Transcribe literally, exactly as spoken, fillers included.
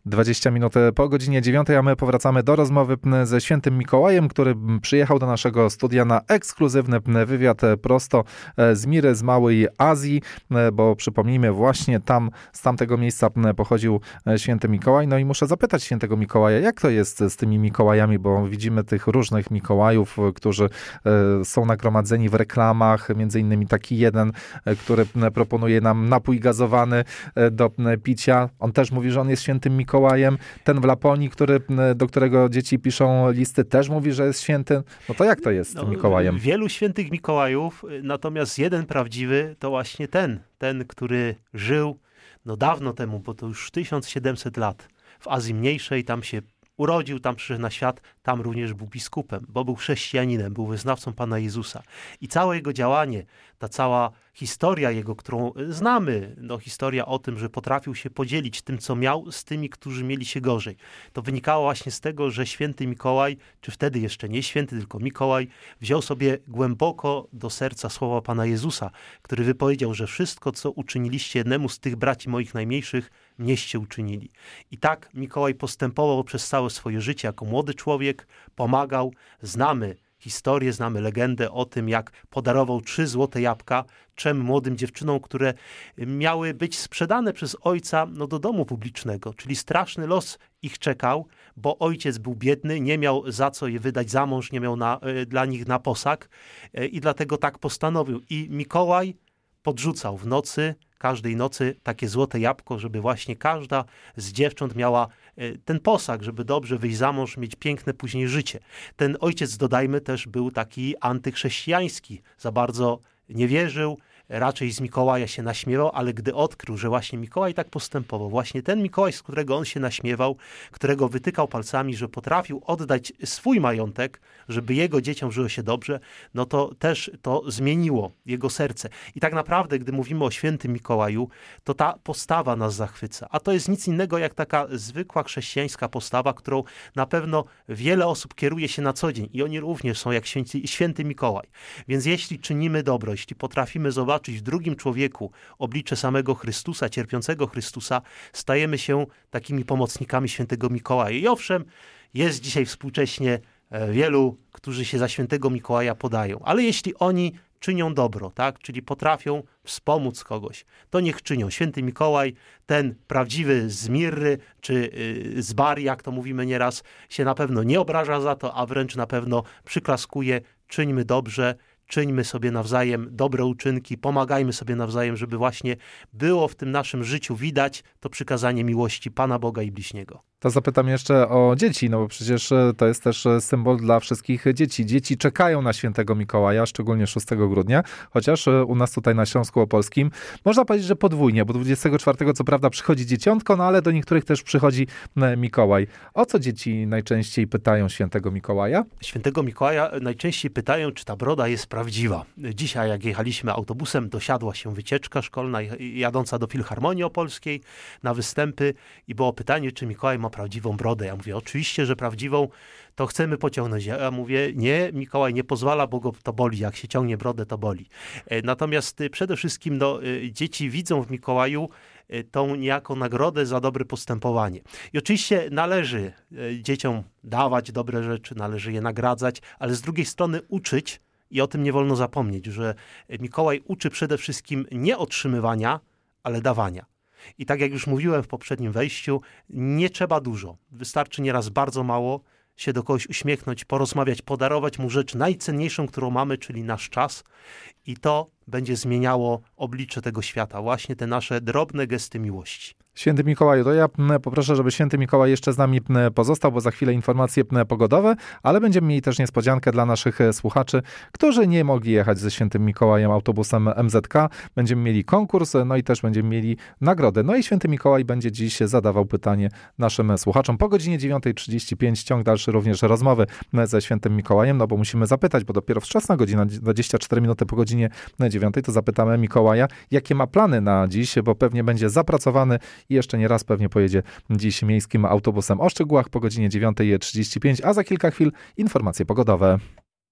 dwadzieścia minut po godzinie dziewiątej, a my powracamy do rozmowy ze świętym Mikołajem, który przyjechał do naszego studia na ekskluzywny wywiad prosto z Miry, z Małej Azji, bo przypomnijmy, właśnie tam, z tamtego miejsca pochodził święty Mikołaj. No i muszę zapytać świętego Mikołaja, jak to jest z tymi Mikołajami, bo widzimy tych różnych Mikołajów, którzy są nagromadzeni w reklamach, między innymi taki jeden, który proponuje nam napój gazowany do picia. On też mówi, że on jest świętym Mikołajem. Ten w Laponii, który, do którego dzieci piszą listy, też mówi, że jest święty. No to jak to jest z tym Mikołajem? No, wielu świętych Mikołajów, natomiast jeden prawdziwy to właśnie ten, ten, który żył no dawno temu, bo to już tysiąc siedemset lat w Azji Mniejszej, tam się urodził, tam przyszedł na świat, tam również był biskupem, bo był chrześcijaninem, był wyznawcą Pana Jezusa. I całe jego działanie, ta cała historia jego, którą znamy, no historia o tym, że potrafił się podzielić tym, co miał, z tymi, którzy mieli się gorzej. To wynikało właśnie z tego, że święty Mikołaj, czy wtedy jeszcze nie święty, tylko Mikołaj, wziął sobie głęboko do serca słowa Pana Jezusa, który wypowiedział, że wszystko, co uczyniliście jednemu z tych braci moich najmniejszych, mnieście uczynili. I tak Mikołaj postępował przez całe swoje życie jako młody człowiek, pomagał. Znamy historię, znamy legendę o tym, jak podarował trzy złote jabłka trzem młodym dziewczynom, które miały być sprzedane przez ojca no, do domu publicznego. Czyli straszny los ich czekał, bo ojciec był biedny, nie miał za co je wydać za mąż, nie miał na, dla nich na posag i dlatego tak postanowił. I Mikołaj podrzucał w nocy, każdej nocy takie złote jabłko, żeby właśnie każda z dziewcząt miała ten posag, żeby dobrze wyjść za mąż, mieć piękne później życie. Ten ojciec, dodajmy, też był taki antychrześcijański, za bardzo nie wierzył, raczej z Mikołaja się naśmiewał, ale gdy odkrył, że właśnie Mikołaj tak postępował, właśnie ten Mikołaj, z którego on się naśmiewał, którego wytykał palcami, że potrafił oddać swój majątek, żeby jego dzieciom żyło się dobrze, no to też to zmieniło jego serce. I tak naprawdę, gdy mówimy o świętym Mikołaju, to ta postawa nas zachwyca. A to jest nic innego jak taka zwykła chrześcijańska postawa, którą na pewno wiele osób kieruje się na co dzień i oni również są jak święty, święty Mikołaj. Więc jeśli czynimy dobro, jeśli potrafimy zobaczyć w drugim człowieku oblicze samego Chrystusa, cierpiącego Chrystusa, stajemy się takimi pomocnikami świętego Mikołaja. I owszem, jest dzisiaj współcześnie wielu, którzy się za świętego Mikołaja podają, ale jeśli oni czynią dobro, tak, czyli potrafią wspomóc kogoś, to niech czynią. Święty Mikołaj, ten prawdziwy z Mirry, czy z Bari, jak to mówimy nieraz, się na pewno nie obraża za to, a wręcz na pewno przyklaskuje, czyńmy dobrze, czyńmy sobie nawzajem dobre uczynki, pomagajmy sobie nawzajem, żeby właśnie było w tym naszym życiu widać to przykazanie miłości Pana Boga i bliźniego. To zapytam jeszcze o dzieci, no bo przecież to jest też symbol dla wszystkich dzieci. Dzieci czekają na świętego Mikołaja, szczególnie szóstego grudnia, chociaż u nas tutaj na Śląsku Opolskim można powiedzieć, że podwójnie, bo dwudziestego czwartego co prawda przychodzi dzieciątko, no ale do niektórych też przychodzi Mikołaj. O co dzieci najczęściej pytają świętego Mikołaja? Świętego Mikołaja najczęściej pytają, czy ta broda jest prawdziwa. Dzisiaj, jak jechaliśmy autobusem, dosiadła się wycieczka szkolna jadąca do Filharmonii Opolskiej na występy i było pytanie, czy Mikołaj ma prawdziwą brodę. Ja mówię, oczywiście, że prawdziwą, to chcemy pociągnąć. Ja mówię, nie, Mikołaj nie pozwala, bo go to boli. Jak się ciągnie brodę, to boli. Natomiast przede wszystkim no, dzieci widzą w Mikołaju tą niejako nagrodę za dobre postępowanie. I oczywiście należy dzieciom dawać dobre rzeczy, należy je nagradzać, ale z drugiej strony uczyć, i o tym nie wolno zapomnieć, że Mikołaj uczy przede wszystkim nie otrzymywania, ale dawania. I tak jak już mówiłem w poprzednim wejściu, nie trzeba dużo. Wystarczy nieraz bardzo mało się do kogoś uśmiechnąć, porozmawiać, podarować mu rzecz najcenniejszą, którą mamy, czyli nasz czas. I to będzie zmieniało oblicze tego świata. Właśnie te nasze drobne gesty miłości. Święty Mikołaju, to ja poproszę, żeby święty Mikołaj jeszcze z nami pozostał, bo za chwilę informacje pogodowe, ale będziemy mieli też niespodziankę dla naszych słuchaczy, którzy nie mogli jechać ze świętym Mikołajem autobusem M Z K. Będziemy mieli konkurs, no i też będziemy mieli nagrodę. No i święty Mikołaj będzie dziś zadawał pytanie naszym słuchaczom. Po godzinie dziewiątej trzydzieści pięć ciąg dalszy również rozmowy ze świętym Mikołajem, no bo musimy zapytać, bo dopiero wczesna godzina, dwadzieścia cztery minuty po godzinie dziewiątej, to zapytamy Mikołaja, jakie ma plany na dziś, bo pewnie będzie zapracowany i jeszcze nie raz pewnie pojedzie dziś miejskim autobusem. O szczegółach po godzinie dziewiątej trzydzieści pięć, a za kilka chwil informacje pogodowe.